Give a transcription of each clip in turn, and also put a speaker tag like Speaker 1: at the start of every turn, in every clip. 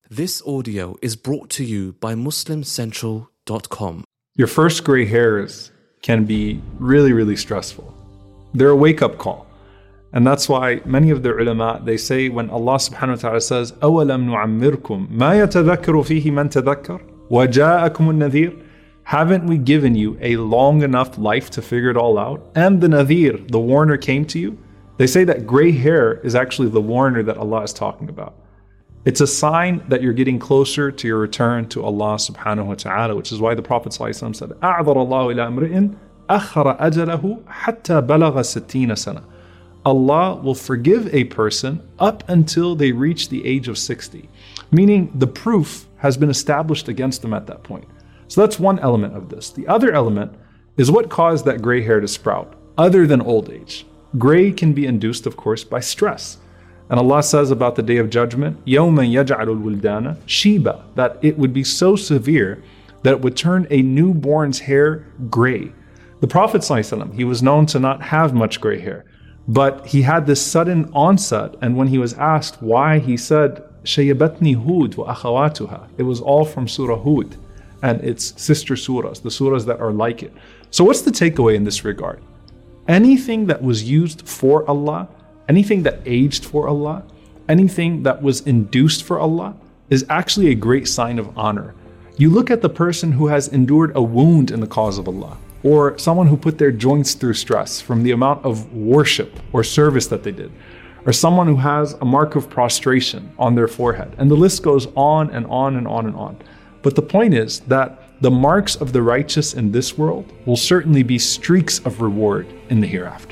Speaker 1: This audio is brought to you by MuslimCentral.com.
Speaker 2: Your first gray hairs can be really, really stressful. They're a wake-up call. And that's why many of the ulama, they say when Allah subhanahu wa ta'ala says, أَوَلَمْ نُعَمِّرْكُمْ مَا يَتَذَكَّرُ فِيهِ مَنْ تَذَكَّرْ وَجَاءَكُمُ النَّذِيرُ. Haven't we given you a long enough life to figure it all out? And the nadhir, the warner, came to you? They say that gray hair is actually the warner that Allah is talking about. It's a sign that you're getting closer to your return to Allah subhanahu wa ta'ala, which is why the Prophet ﷺ said, أَعْذَرَ اللَّهُ إِلَىٰ أَمْرِئٍ أَخَّرَ أَجَلَهُ حَتَّى بَلَغَ 60 سَنَةً. Allah will forgive a person up until they reach the age of 60, meaning the proof has been established against them at that point. So that's one element of this. The other element is what caused that gray hair to sprout, other than old age. Gray can be induced, of course, by stress. And Allah says about the Day of Judgment, يَوْمًا يَجْعَلُ الْوِلْدَانَ شِيبًا, that it would be so severe that it would turn a newborn's hair gray. The Prophet ﷺ, he was known to not have much gray hair, but he had this sudden onset, and when he was asked why, he said, شَيَّبَتْنِي هُودْ وَأَخَوَاتُهَا. It was all from Surah Hud and its sister surahs, the surahs that are like it. So what's the takeaway in this regard? Anything that was used for Allah, anything that aged for Allah, anything that was induced for Allah is actually a great sign of honor. You look at the person who has endured a wound in the cause of Allah, or someone who put their joints through stress from the amount of worship or service that they did, or someone who has a mark of prostration on their forehead, and the list goes on and on and on and on. But the point is that the marks of the righteous in this world will certainly be streaks of reward in the hereafter.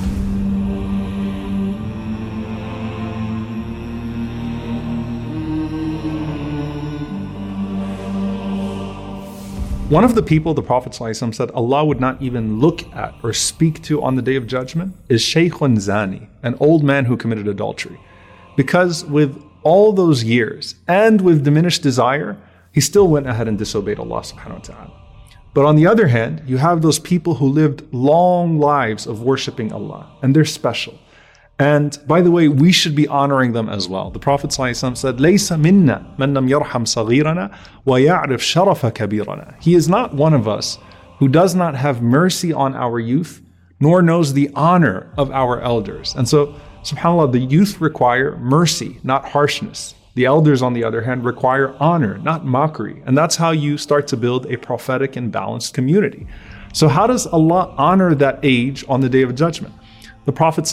Speaker 2: One of the people the Prophet ﷺ said Allah would not even look at or speak to on the Day of Judgment is Shaykhun Zani, an old man who committed adultery. Because with all those years and with diminished desire, he still went ahead and disobeyed Allah subhanahu wa ta'ala. But on the other hand, you have those people who lived long lives of worshipping Allah, and they're special. And by the way, we should be honoring them as well. The Prophet ﷺ said, لَيْسَ مِنَّا مَنْ لَمْ يَرْحَمْ صَغِيرَنَا وَيَعْرِفْ شَرَفَ كَبِيرَنَا. He is not one of us who does not have mercy on our youth, nor knows the honor of our elders. And so, subhanAllah, the youth require mercy, not harshness. The elders, on the other hand, require honor, not mockery. And that's how you start to build a prophetic and balanced community. So how does Allah honor that age on the Day of Judgment? The Prophet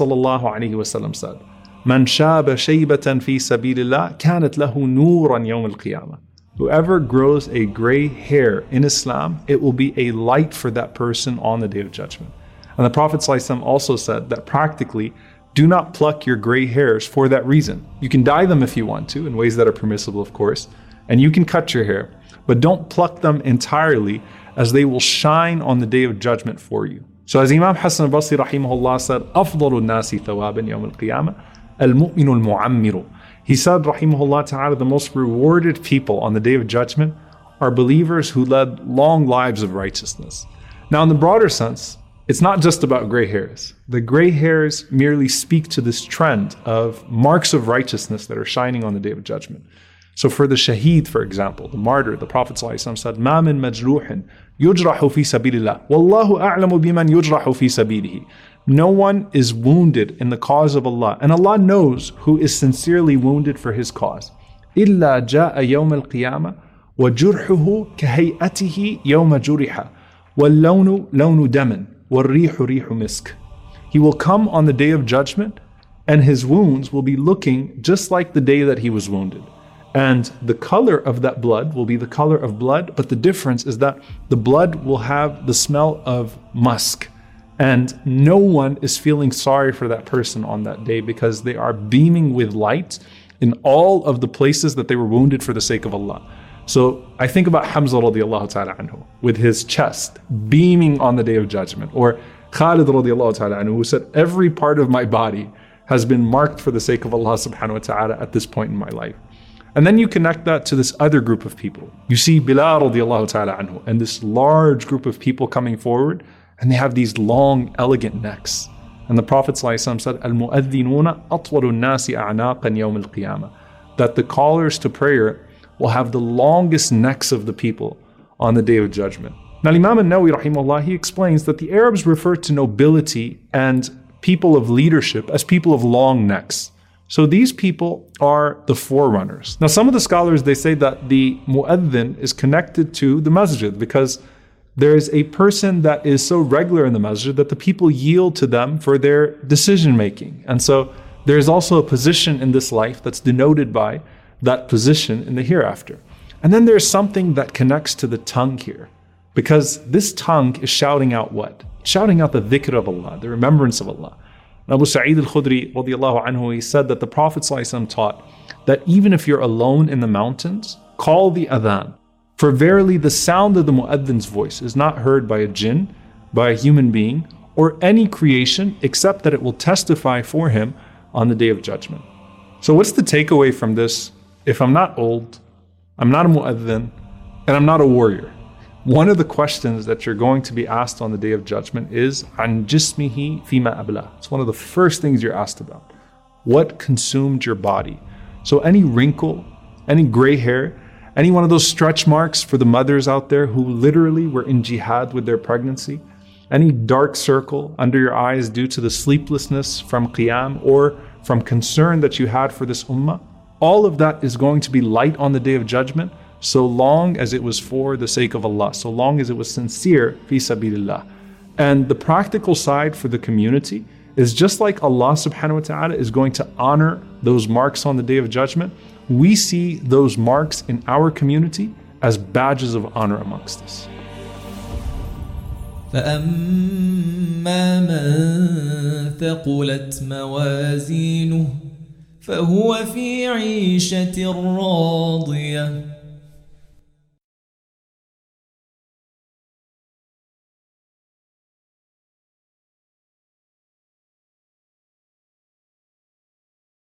Speaker 2: ﷺ said, "Man shaba shaybatan fi sabilillah kanat lahu nuran yawm al-qiyamah." Whoever grows a gray hair in Islam, it will be a light for that person on the Day of Judgment. And the Prophet ﷺ also said that practically, do not pluck your gray hairs for that reason. You can dye them if you want to, in ways that are permissible, of course, and you can cut your hair, but don't pluck them entirely, as they will shine on the Day of Judgment for you. So as Imam Hassan al-Basri rahimahullah said, أَفْضَلُ النَّاسِ ثَوَابًا يَوْمَ الْقِيَامَةِ الْمُؤْمِنُ الْمُعَمِّرُ. He said, rahimahullah ta'ala, the most rewarded people on the Day of Judgment are believers who led long lives of righteousness. Now in the broader sense, it's not just about gray hairs. The gray hairs merely speak to this trend of marks of righteousness that are shining on the Day of Judgment. So for the shaheed, for example, the martyr, the Prophet ﷺ said, مَا مِن مَجْرُوحٍ يُجْرَحُ فِي سَبِيلِ اللَّهِ وَاللَّهُ أَعْلَمُ بِمَنْ يُجْرَحُ فِي سَبِيلِهِ. No one is wounded in the cause of Allah, and Allah knows who is sincerely wounded for His cause. إِلَّا جَاءَ يَوْمَ الْقِيَامَةِ وَجُرْحُهُ كَهَيْئَتِهِ يَوْمَ جُرِحَ وَاللَّوْنُ لَوْنُ دَمٍ وَالرِّيحُ رِيحُ مِسْكٍ. He will come on the Day of Judgment, and his wounds will be looking just like the day that he was wounded. And the color of that blood will be the color of blood, but the difference is that the blood will have the smell of musk. And no one is feeling sorry for that person on that day, because they are beaming with light in all of the places that they were wounded for the sake of Allah. So I think about Hamza radiallahu ta'ala anhu with his chest beaming on the Day of Judgment, or Khalid radiallahu ta'ala anhu, who said, every part of my body has been marked for the sake of Allah subhanahu wa ta'ala at this point in my life. And then you connect that to this other group of people. You see Bilal radiallahu ta'ala anhu and this large group of people coming forward, and they have these long, elegant necks. And the Prophet ﷺ said, Al-mu'adhinuna atwalu nasi a'naqan yawm al-qiyamah, that the callers to prayer, will have the longest necks of the people on the Day of Judgment. Now, Imam al-Nawawi, rahimahullah, he explains that the Arabs refer to nobility and people of leadership as people of long necks. So these people are the forerunners. Now, some of the scholars, they say that the mu'adhin is connected to the masjid because there is a person that is so regular in the masjid that the people yield to them for their decision making. And so there is also a position in this life that's denoted by that position in the hereafter. And then there's something that connects to the tongue here, because this tongue is shouting out what? Shouting out the dhikr of Allah, the remembrance of Allah. And Abu Sa'id al-Khudri, radiallahu anhu, he said that the Prophet ﷺ taught that even if you're alone in the mountains, call the adhan. For verily the sound of the mu'adhin's voice is not heard by a jinn, by a human being, or any creation, except that it will testify for him on the Day of Judgment. So what's the takeaway from this? If I'm not old, I'm not a mu'adhin, and I'm not a warrior, one of the questions that you're going to be asked on the Day of Judgment is عن جسمه فيما أبلى. It's one of the first things you're asked about. What consumed your body? So any wrinkle, any gray hair, any one of those stretch marks for the mothers out there who literally were in jihad with their pregnancy, any dark circle under your eyes due to the sleeplessness from qiyam or from concern that you had for this ummah, all of that is going to be light on the Day of Judgment, so long as it was for the sake of Allah, so long as it was sincere, fi sabilillah. And the practical side for the community is just like Allah subhanahu wa ta'ala is going to honor those marks on the Day of Judgment, we see those marks in our community as badges of honor amongst us.
Speaker 3: فأما من ثقلت موازينه فهو في عيشة راضية